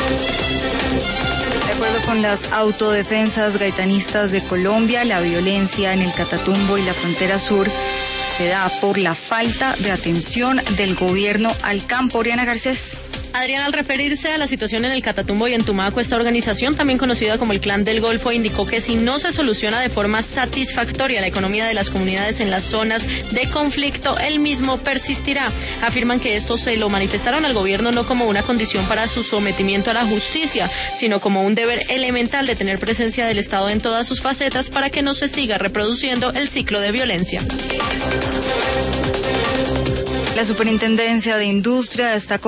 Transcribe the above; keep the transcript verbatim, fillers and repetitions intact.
De acuerdo con las autodefensas gaitanistas de Colombia, la violencia en el Catatumbo y la frontera sur se da por la falta de atención del gobierno al campo. Oriana Garcés. Adrián, al referirse a la situación en el Catatumbo y en Tumaco, esta organización, también conocida como el Clan del Golfo, indicó que si no se soluciona de forma satisfactoria la economía de las comunidades en las zonas de conflicto, el mismo persistirá. Afirman que esto se lo manifestaron al gobierno no como una condición para su sometimiento a la justicia, sino como un deber elemental de tener presencia del Estado en todas sus facetas para que no se siga reproduciendo el ciclo de violencia. La Superintendencia de Industria está